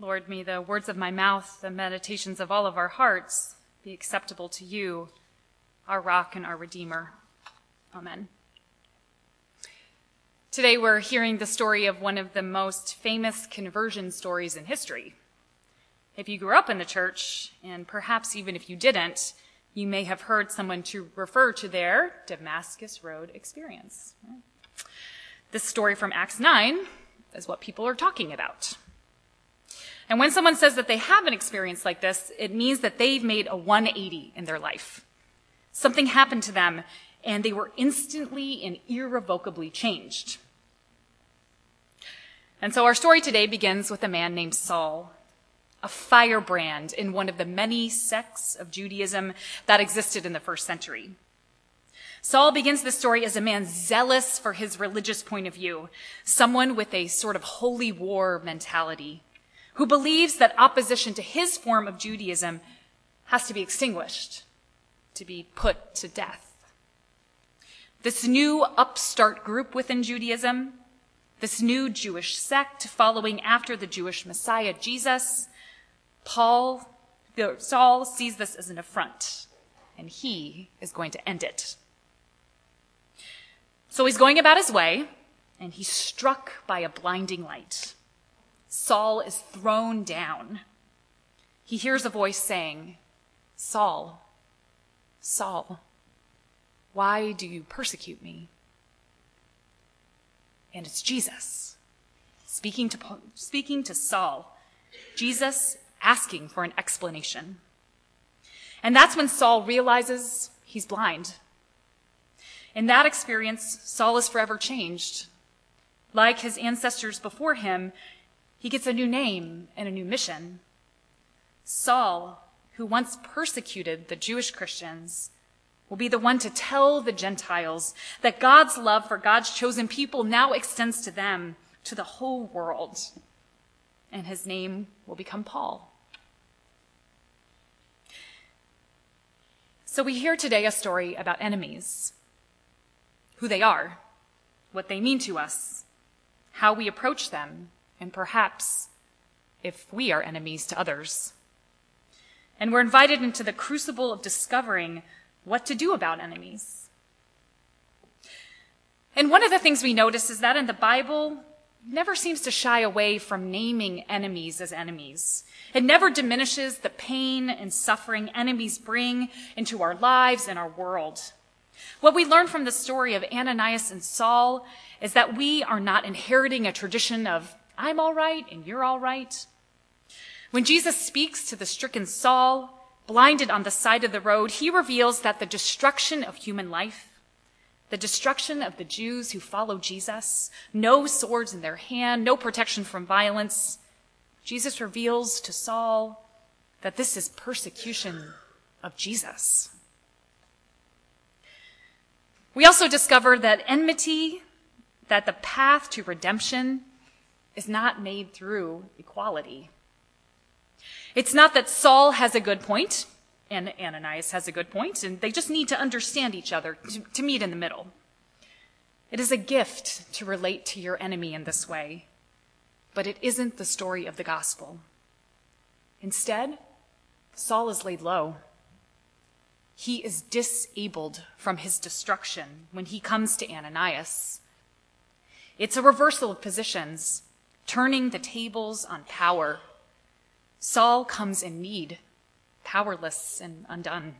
Lord, may the words of my mouth, the meditations of all of our hearts be acceptable to you, our rock and our Redeemer. Amen. Today we're hearing the story of one of the most famous conversion stories in history. If you grew up in the church, and perhaps even if you didn't, you may have heard someone to refer to their Damascus Road experience. This story from Acts 9 is what people are talking about. And when someone says that they have an experience like this, it means that they've made a 180 in their life. Something happened to them, and they were instantly and irrevocably changed. And so our story today begins with a man named Saul, a firebrand in one of the many sects of Judaism that existed in the first century. Saul begins this story as a man zealous for his religious point of view, someone with a sort of holy war mentality, who believes that opposition to his form of Judaism has to be extinguished, to be put to death. This new upstart group within Judaism, this new Jewish sect following after the Jewish Messiah, Jesus, Saul sees this as an affront, and he is going to end it. So he's going about his way, and he's struck by a blinding light. Saul is thrown down. He hears a voice saying, "Saul, Saul, why do you persecute me?" And it's Jesus speaking to Saul. Jesus asking for an explanation. And that's when Saul realizes he's blind. In that experience, Saul is forever changed. Like his ancestors before him, he gets a new name and a new mission. Saul, who once persecuted the Jewish Christians, will be the one to tell the Gentiles that God's love for God's chosen people now extends to them, to the whole world. And his name will become Paul. So we hear today a story about enemies, who they are, what they mean to us, how we approach them, and perhaps if we are enemies to others. And we're invited into the crucible of discovering what to do about enemies. And one of the things we notice is that in the Bible, it never seems to shy away from naming enemies as enemies. It never diminishes the pain and suffering enemies bring into our lives and our world. What we learn from the story of Ananias and Saul is that we are not inheriting a tradition of, I'm all right and you're all right. When Jesus speaks to the stricken Saul, blinded on the side of the road, he reveals that the destruction of human life, the destruction of the Jews who follow Jesus, no swords in their hand, no protection from violence. Jesus reveals to Saul that this is persecution of Jesus. We also discover that enmity, that the path to redemption is not made through equality. It's not that Saul has a good point and Ananias has a good point, and they just need to understand each other to meet in the middle. It is a gift to relate to your enemy in this way, but it isn't the story of the gospel. Instead, Saul is laid low. He is disabled from his destruction when he comes to Ananias. It's a reversal of positions, turning the tables on power. Saul comes in need, powerless and undone.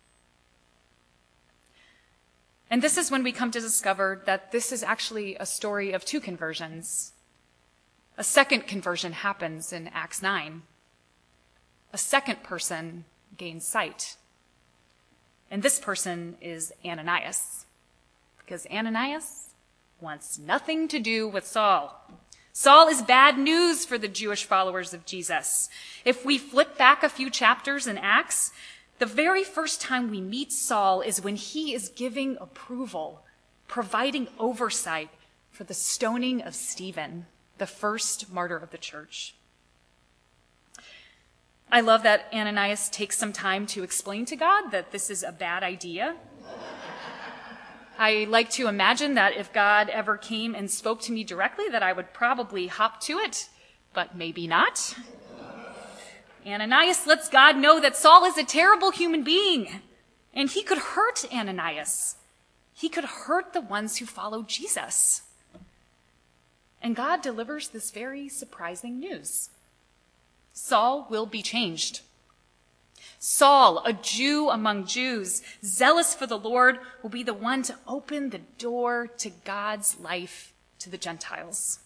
And this is when we come to discover that this is actually a story of two conversions. A second conversion happens in Acts 9. A second person gains sight. And this person is Ananias, because Ananias wants nothing to do with Saul. Saul is bad news for the Jewish followers of Jesus. If we flip back a few chapters in Acts, the very first time we meet Saul is when he is giving approval, providing oversight for the stoning of Stephen, the first martyr of the church. I love that Ananias takes some time to explain to God that this is a bad idea. I like to imagine that if God ever came and spoke to me directly, that I would probably hop to it, but maybe not. Ananias lets God know that Saul is a terrible human being, and he could hurt Ananias. He could hurt the ones who follow Jesus. And God delivers this very surprising news. Saul will be changed. Saul, a Jew among Jews, zealous for the Lord, will be the one to open the door to God's life to the Gentiles.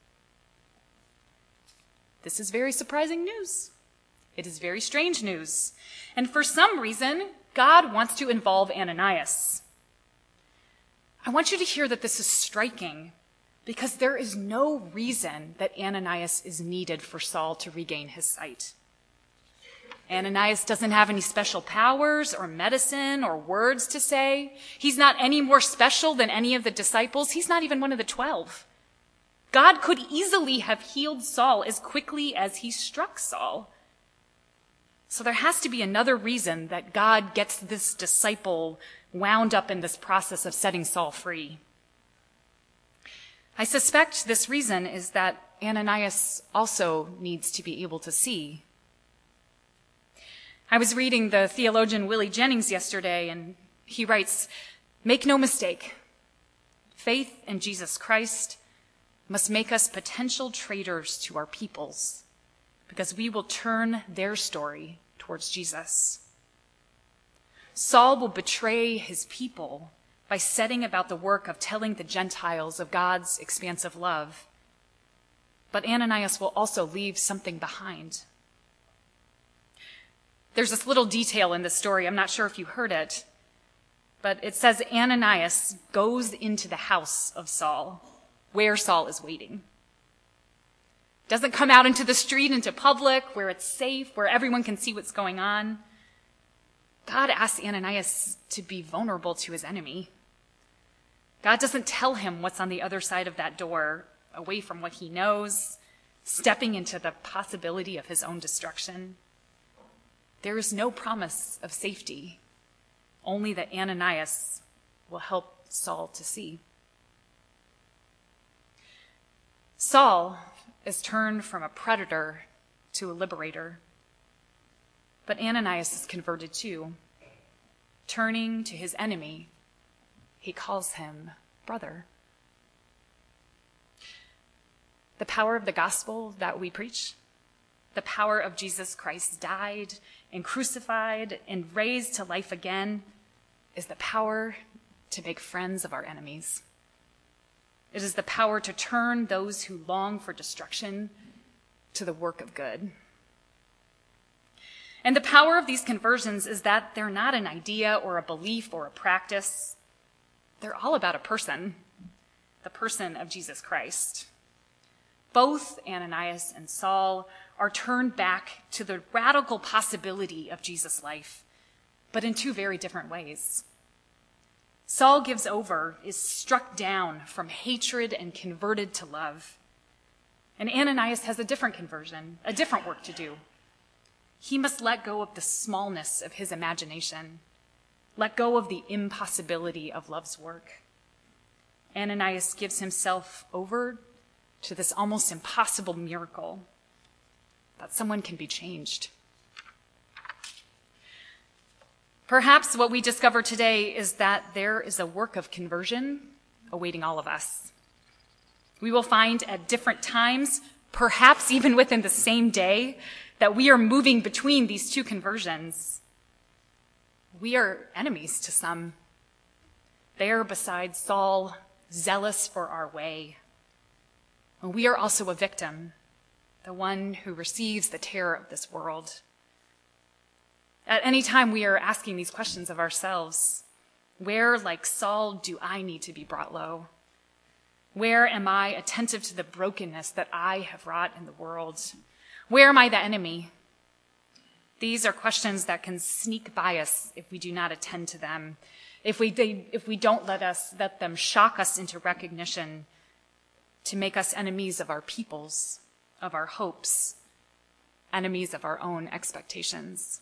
This is very surprising news. It is very strange news. And for some reason, God wants to involve Ananias. I want you to hear that this is striking because there is no reason that Ananias is needed for Saul to regain his sight. Ananias doesn't have any special powers or medicine or words to say. He's not any more special than any of the disciples. He's not even one of the 12. God could easily have healed Saul as quickly as he struck Saul. So there has to be another reason that God gets this disciple wound up in this process of setting Saul free. I suspect this reason is that Ananias also needs to be able to see. I was reading the theologian Willie Jennings yesterday, and he writes, "Make no mistake, faith in Jesus Christ must make us potential traitors to our peoples, because we will turn their story towards Jesus. Saul will betray his people by setting about the work of telling the Gentiles of God's expansive love. But Ananias will also leave something behind." There's this little detail in this story. I'm not sure if you heard it, but it says Ananias goes into the house of Saul, where Saul is waiting. Doesn't come out into the street, into public, where it's safe, where everyone can see what's going on. God asks Ananias to be vulnerable to his enemy. God doesn't tell him what's on the other side of that door, away from what he knows, stepping into the possibility of his own destruction. There is no promise of safety, only that Ananias will help Saul to see. Saul is turned from a predator to a liberator, but Ananias is converted too. Turning to his enemy, he calls him brother. The power of the gospel that we preach, the power of Jesus Christ died and crucified and raised to life again, is the power to make friends of our enemies. It is the power to turn those who long for destruction to the work of good. And the power of these conversions is that they're not an idea or a belief or a practice. They're all about a person, the person of Jesus Christ. Both Ananias and Saul are turned back to the radical possibility of Jesus' life, but in two very different ways. Saul gives over, is struck down from hatred and converted to love. And Ananias has a different conversion, a different work to do. He must let go of the smallness of his imagination, let go of the impossibility of love's work. Ananias gives himself over to this almost impossible miracle that someone can be changed. Perhaps what we discover today is that there is a work of conversion awaiting all of us. We will find at different times, perhaps even within the same day, that we are moving between these two conversions. We are enemies to some. There beside Saul, zealous for our way. And we are also a victim, the one who receives the terror of this world. At any time we are asking these questions of ourselves. Where, like Saul, do I need to be brought low? Where am I attentive to the brokenness that I have wrought in the world? Where am I the enemy? These are questions that can sneak by us if we do not attend to them, if we don't let them shock us into recognition to make us enemies of our peoples, of our hopes, enemies of our own expectations.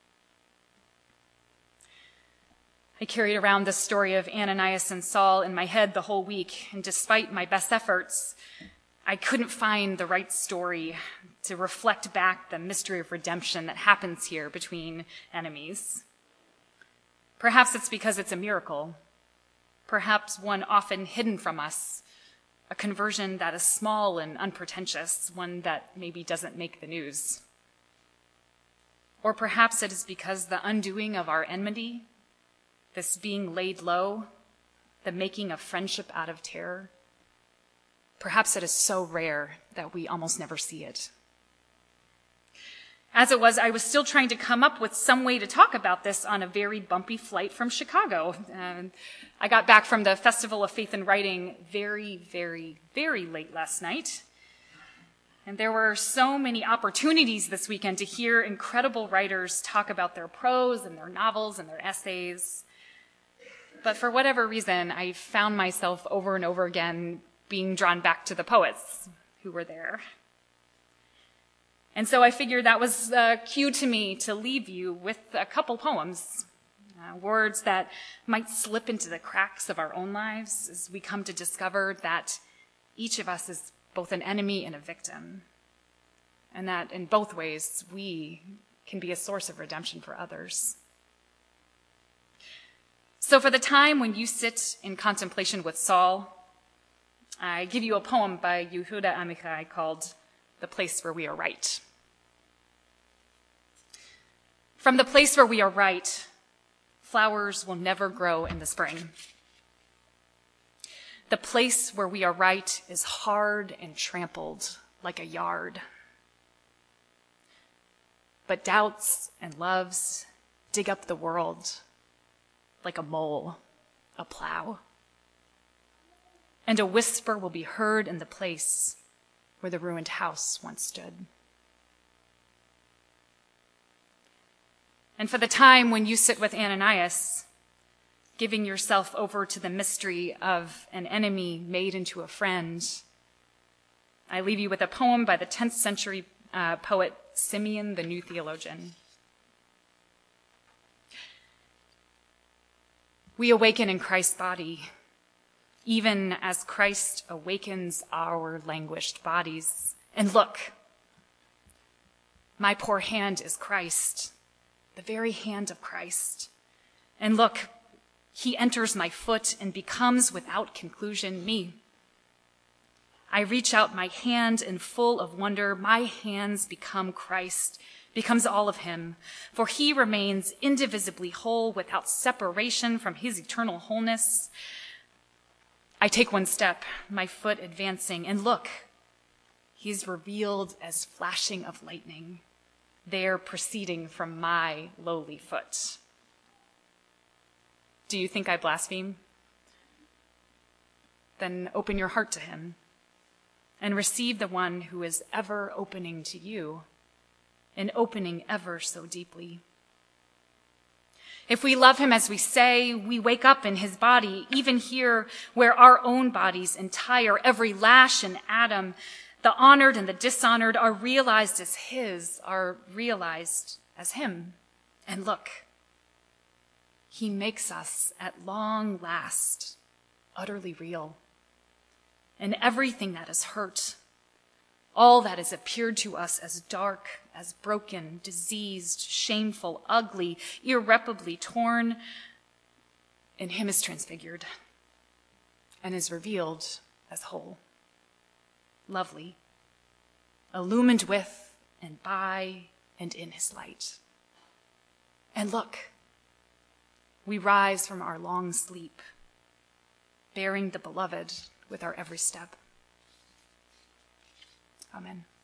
I carried around this story of Ananias and Saul in my head the whole week, and despite my best efforts, I couldn't find the right story to reflect back the mystery of redemption that happens here between enemies. Perhaps it's because it's a miracle, perhaps one often hidden from us, a conversion that is small and unpretentious, one that maybe doesn't make the news. Or perhaps it is because the undoing of our enmity, this being laid low, the making of friendship out of terror, perhaps it is so rare that we almost never see it. As it was, I was still trying to come up with some way to talk about this on a very bumpy flight from Chicago. I got back from the Festival of Faith and Writing very, very, very late last night. And there were so many opportunities this weekend to hear incredible writers talk about their prose and their novels and their essays. But for whatever reason, I found myself over and over again being drawn back to the poets who were there. And so I figured that was a cue to me to leave you with a couple poems, words that might slip into the cracks of our own lives as we come to discover that each of us is both an enemy and a victim, and that in both ways we can be a source of redemption for others. So for the time when you sit in contemplation with Saul, I give you a poem by Yehuda Amichai called "The Place Where We Are Right." From the place where we are right, flowers will never grow in the spring. The place where we are right is hard and trampled like a yard. But doubts and loves dig up the world like a mole, a plow. And a whisper will be heard in the place where the ruined house once stood. And for the time when you sit with Ananias, giving yourself over to the mystery of an enemy made into a friend, I leave you with a poem by the 10th century poet Simeon the New Theologian. We awaken in Christ's body, even as Christ awakens our languished bodies. And look, my poor hand is Christ, the very hand of Christ. And look, he enters my foot and becomes without conclusion me. I reach out my hand and full of wonder, my hands become Christ, becomes all of him, for he remains indivisibly whole without separation from his eternal wholeness. I take one step, my foot advancing, and look, he is revealed as flashing of lightning, there proceeding from my lowly foot. Do you think I blaspheme? Then open your heart to him and receive the one who is ever opening to you and opening ever so deeply. If we love him as we say, we wake up in his body, even here where our own bodies entire, every lash and atom, the honored and the dishonored are realized as his, are realized as him. And look, he makes us at long last utterly real. And everything that is hurt, all that has appeared to us as dark, as broken, diseased, shameful, ugly, irreparably torn, in him is transfigured and is revealed as whole, lovely, illumined with and by and in his light. And look, we rise from our long sleep, bearing the beloved with our every step. Amen.